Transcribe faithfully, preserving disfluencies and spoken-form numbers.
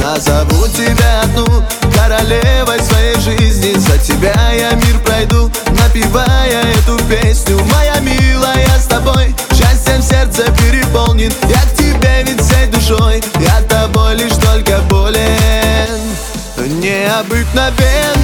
Назову тебя одну королевой своей жизни. За тебя я мир пройду, напевая эту песню. Моя милая, с тобой счастьем сердце переполнит. Я к тебе ведь всей душой, я тобой лишь только болен. Необыкновенно